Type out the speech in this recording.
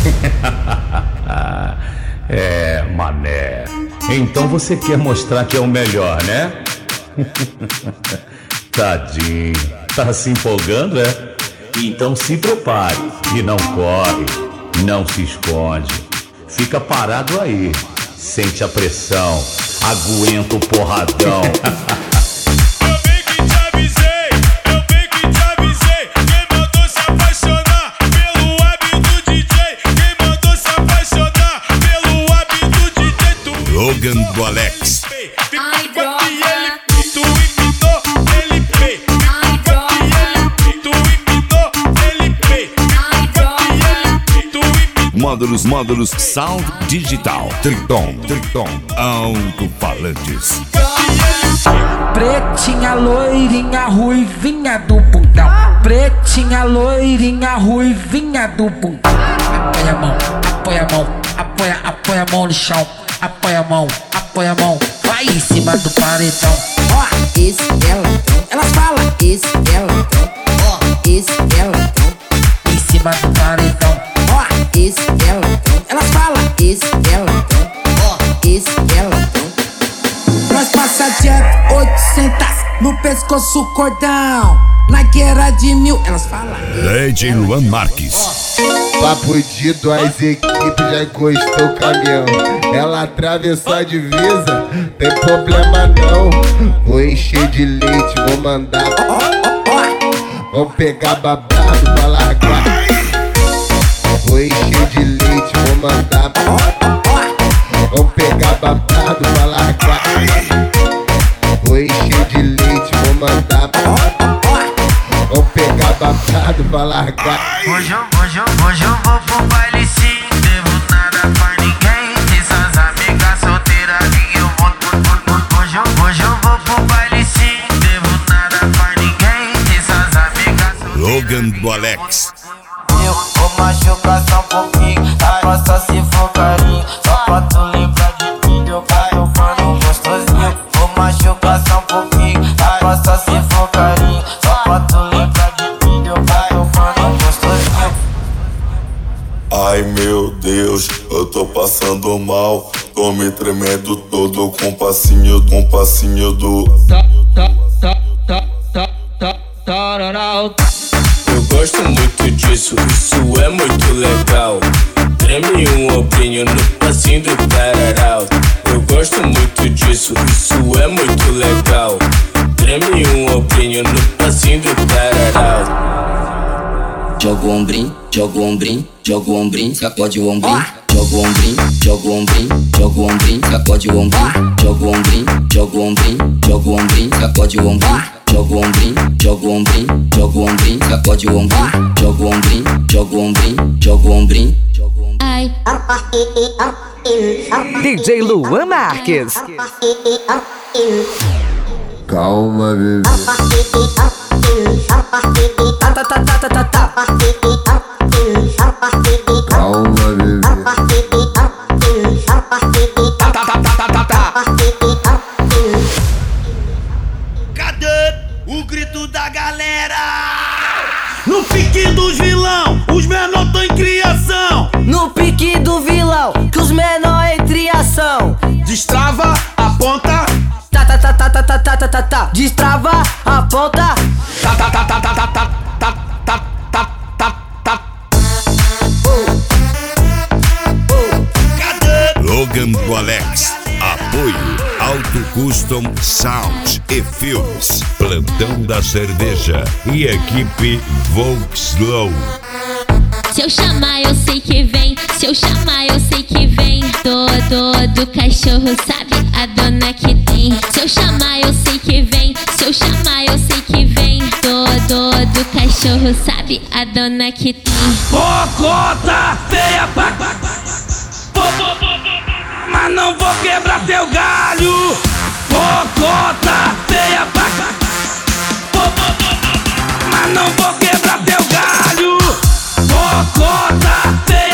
É, mané. Então você quer mostrar que é o melhor, né? Tadinho. Tá se empolgando, é? Então se prepare. E não corre. Não se esconde. Fica parado aí. Sente a pressão. Aguenta o porradão. Logan do Alex. Ai, droga. Módulos Sound Digital. Triton, alto-falantes. Pretinha, loirinha, ruivinha do bundão. Pretinha, loirinha, ruivinha do bundão. Apoia a mão, apoia a mão, apoia a mão no chão. Apoia a mão, vai em cima do paredão. Ó, esse elatão, elas falam, esse elatão. Ó, esse elatão, em cima do paredão. Ó, esse elatão, elas falam, esse elatão. Ó, esse elatão. Nós passa direto 800 no pescoço cordão. Na guerra de 1000, elas falam. DJ Luan Marques. Papo de 2 equipes, já encostou o caminhão. Ela atravessou a divisa, tem problema não. Vou encher de leite, vou mandar. Vou pegar babado pra largar. Vou encher de leite, vou mandar. Vou pegar babado pra largar. Vou encher de leite, vou mandar. Vou pegar babado pra largar. Hoje eu vou pro baile sim. Devo nada pra ninguém. Essas amigas solteiras que eu vou. Hoje eu vou pro baile sim. Devo nada pra ninguém. Essas amigas solteiras. Logan do Alex. Eu vou machucar só um pouquinho. Agora só se for carinho. Só pra tu lembrar de mim. Meu pai, eu falo gostosinho. Vou machucar só um pouquinho. Agora só se for carinho. Só pra tu lembrar de mim. Meu pai, eu falo gostosinho. Ai meu Deus, eu tô passando mal. Tô me tremendo todo com passinho do. Eu gosto muito disso, isso é muito legal. Treme um ombrinho no passinho do tararau. Eu gosto muito disso, isso é muito legal. Treme um ombrinho no passinho do tararau. Joga o ombrinho, joga o ombrinho, joga o ombrinho, sacode o ombrinho. Joga o ombrinho, joga o ombrinho, joga o ombrinho, sacode o ombrinho. Joga o ombrinho, joga o ombrinho, joga o ombrinho, sacode o ombrinho. Joga o ombrinho, joga o ombrinho, joga o ombrinho, sacode o ombrinho. Joga o ombrinho, joga o ombrinho, joga o ombrinho. Ai. DJ Luan Marques. Calma, bebê. Calma, bebê. Cadê o grito da galera? No pique dos vilão, os menor tão em criação. No pique do vilão, que os menor entre ação. Destrava, aponta. Destrava, aponta. Logan do Alex. Apoio Auto Custom Sound e Filmes. Plantão da Cerveja e equipe Volkslow. Se eu chamar, eu sei que vem. Se eu chamar, eu sei que vem. Todo cachorro sabe a dona que tem. Se eu chamar, eu sei que vem. Se eu chamar, eu sei que vem. Todo cachorro sabe a dona que tem. Bocota feia pra... Mas não vou quebrar teu galho. Bocota feia pra... Mas não vou quebrar teu galho. Bocota feia.